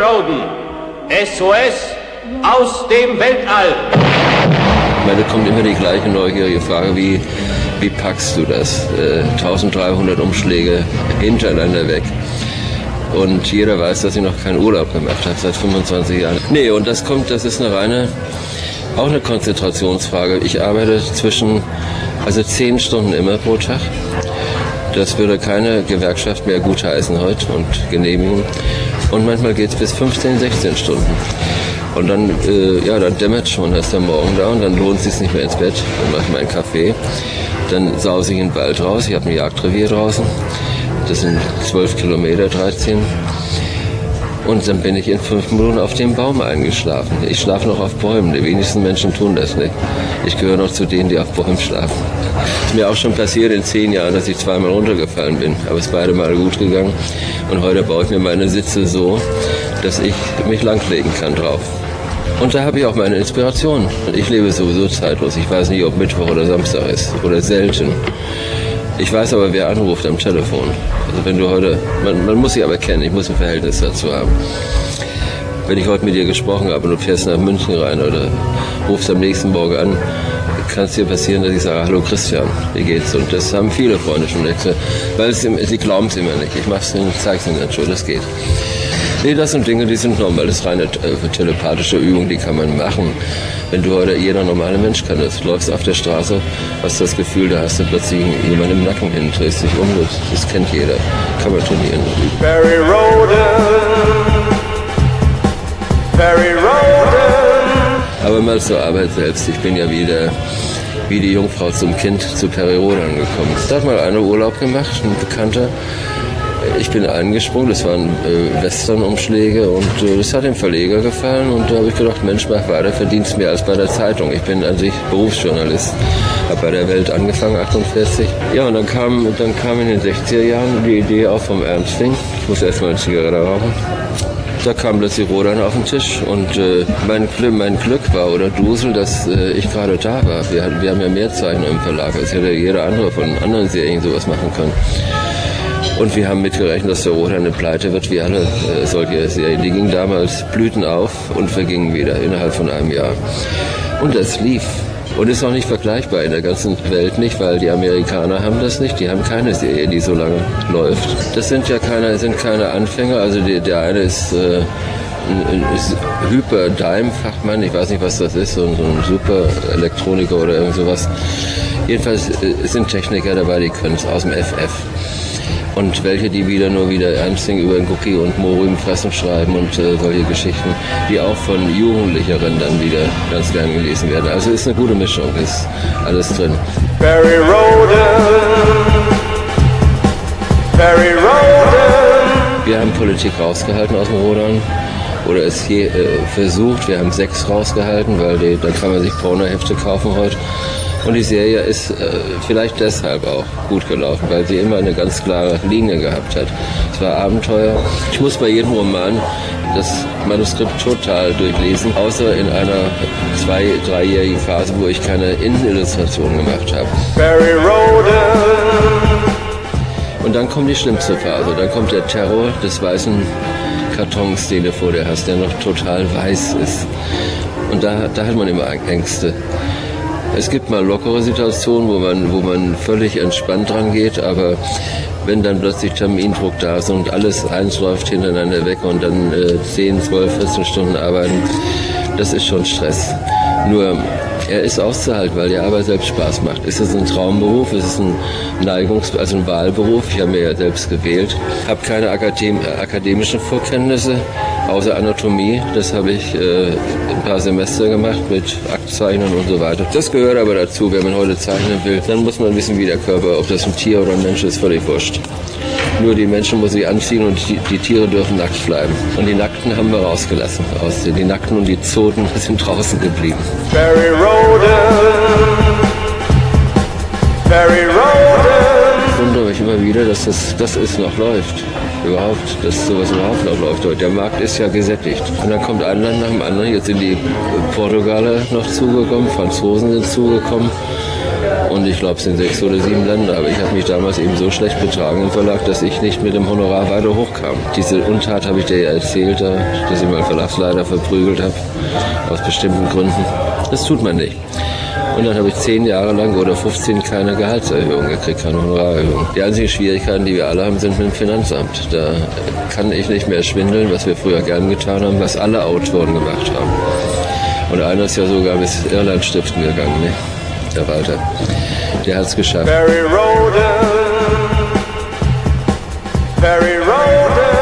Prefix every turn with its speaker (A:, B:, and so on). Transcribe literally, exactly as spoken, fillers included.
A: Roden. S O S aus dem Weltall.
B: Ich meine, da kommt immer die gleiche neugierige Frage, wie, wie packst du das? Äh, eintausenddreihundert Umschläge hintereinander weg. Und jeder weiß, dass ich noch keinen Urlaub gemacht habe, seit fünfundzwanzig Jahren. Nee, und das kommt, das ist eine reine, auch eine Konzentrationsfrage. Ich arbeite zwischen, also zehn Stunden immer pro Tag. Das würde keine Gewerkschaft mehr gutheißen heute und genehmigen. Und manchmal geht es bis fünfzehn, sechzehn Stunden. Und dann, äh, ja, dann dämmert schon, da ist der Morgen da und dann lohnt es sich nicht mehr ins Bett. Dann mache ich meinen Kaffee, dann sause ich in den Wald raus. Ich habe ein Jagdrevier draußen. Das sind zwölf Kilometer, dreizehn. Und dann bin ich in fünf Minuten auf dem Baum eingeschlafen. Ich schlafe noch auf Bäumen. Die wenigsten Menschen tun das nicht. Ich gehöre noch zu denen, die auf Bäumen schlafen. Ist mir auch schon passiert in zehn Jahren, dass ich zweimal runtergefallen bin. Aber es ist beide Mal gut gegangen. Und heute baue ich mir meine Sitze so, dass ich mich langlegen kann drauf. Und da habe ich auch meine Inspiration. Ich lebe sowieso zeitlos. Ich weiß nicht, ob Mittwoch oder Samstag ist. Oder selten. Ich weiß aber, wer anruft am Telefon. Also wenn du heute, man, man muss sie aber kennen, ich muss ein Verhältnis dazu haben. Wenn ich heute mit dir gesprochen habe und du fährst nach München rein oder rufst am nächsten Morgen an, kann es dir passieren, dass ich sage, hallo Christian, wie geht's? Und das haben viele Freunde schon gesagt, weil es, sie glauben es immer nicht. Ich mach's ihnen, zeig's ihnen schon, das geht. Nee, das sind Dinge, die sind normal. Das ist reine äh, telepathische Übung, die kann man machen. Wenn du heute, jeder normale Mensch kann das. Du läufst auf der Straße, hast das Gefühl, da hast du plötzlich jemanden im Nacken hin, drehst dich um, das, das kennt jeder. Kann man trainieren.
A: Barry Roden, Barry Roden.
B: Aber mal zur Arbeit selbst. Ich bin ja wieder wie die Jungfrau zum Kind zu Perry Roden angekommen. Da hat mal einer Urlaub gemacht, ein Bekannter. Ich bin eingesprungen, das waren äh, Western-Umschläge und äh, das hat dem Verleger gefallen und da habe ich gedacht, Mensch, mach weiter, verdienst mehr als bei der Zeitung. Ich bin an sich Berufsjournalist, habe bei der Welt angefangen, achtundvierzig. Ja, und dann kam, dann kam in den sechziger Jahren die Idee auch vom Ernsting, ich muss erstmal eine Zigarette rauchen. Da kam plötzlich Rodan auf den Tisch und äh, mein, mein Glück war oder Dusel, dass äh, ich gerade da war. Wir, hatten, wir haben ja mehr Zeichner im Verlag, als hätte jeder andere von anderen Serien sowas machen können. Und wir haben mitgerechnet, dass der Rodan eine Pleite wird, wie alle äh, solche Serien. Die gingen damals Blüten auf und vergingen wieder innerhalb von einem Jahr. Und das lief. Und ist auch nicht vergleichbar in der ganzen Welt nicht, weil die Amerikaner haben das nicht. Die haben keine Serie, die so lange läuft. Das sind ja keine, sind keine Anfänger. Also die, der eine ist, äh, ist Hyper-Dime-Fachmann. Ich weiß nicht, was das ist. So ein, so ein Super-Elektroniker oder irgend sowas. Jedenfalls äh, sind Techniker dabei, die können es aus dem F F. Und welche, die wieder nur wieder Ernsting über den Cookie und Mohrrüben fressen schreiben und äh, solche Geschichten, die auch von Jugendlicheren dann wieder ganz gern gelesen werden. Also ist eine gute Mischung, ist alles drin.
A: Barry Roden, Barry Roden.
B: Wir haben Politik rausgehalten aus dem Rodan. Oder es je, äh, versucht, wir haben sechs rausgehalten, weil die, da kann man sich Pornohefte kaufen heute. Und die Serie ist äh, vielleicht deshalb auch gut gelaufen, weil sie immer eine ganz klare Linie gehabt hat. Es war Abenteuer. Ich muss bei jedem Roman das Manuskript total durchlesen, außer in einer zwei-, dreijährigen Phase, wo ich keine Innenillustration gemacht habe.
A: Barry Roden.
B: Und dann kommt die schlimmste Phase. Dann kommt der Terror des weißen Kartons, den du vor dir hast, der noch total weiß ist. Und da, da hat man immer Ängste. Es gibt mal lockere Situationen, wo man, wo man völlig entspannt dran geht, aber wenn dann plötzlich Termindruck da ist und alles eins läuft hintereinander weg und dann äh, zehn, zwölf, vierzehn Stunden arbeiten, das ist schon Stress. Nur, er ist auszuhalten, weil die Arbeit selbst Spaß macht. Ist es ein Traumberuf? Ist es ein Neigungs-, also ein Wahlberuf? Ich habe mir ja selbst gewählt. Habe keine Akadem- akademischen Vorkenntnisse, außer Anatomie. Das habe ich äh, ein paar Semester gemacht mit Aktzeichnen und so weiter. Das gehört aber dazu, wenn man heute zeichnen will. Dann muss man wissen, wie der Körper, ob das ein Tier oder ein Mensch ist, völlig wurscht. Nur die Menschen muss ich anziehen und die, die Tiere dürfen nackt bleiben. Und die Nackten haben wir rausgelassen. Aus den, die Nackten und die Zoten sind draußen geblieben.
A: Barry Roden, Barry Roden.
B: Ich wundere mich immer wieder, dass das, das ist noch läuft. Überhaupt, dass sowas überhaupt noch läuft. Der Markt ist ja gesättigt. Und dann kommt ein Land nach dem anderen. Jetzt sind die Portugaler noch zugekommen, Franzosen sind zugekommen. Und ich glaube, es sind sechs oder sieben Länder. Aber ich habe mich damals eben so schlecht betragen im Verlag, dass ich nicht mit dem Honorar weiter hochkam. Diese Untat habe ich dir ja erzählt, dass ich meinen Verlagsleiter verprügelt habe, aus bestimmten Gründen. Das tut man nicht. Und dann habe ich zehn Jahre lang oder fünfzehn keine Gehaltserhöhung gekriegt, keine Honorarerhöhung. Die einzigen Schwierigkeiten, die wir alle haben, sind mit dem Finanzamt. Da kann ich nicht mehr schwindeln, was wir früher gern getan haben, was alle Autoren gemacht haben. Und einer ist ja sogar bis Irland stiften gegangen, ne? Der Walter. Der hat es geschafft.
A: Barry Roden, Barry Roden.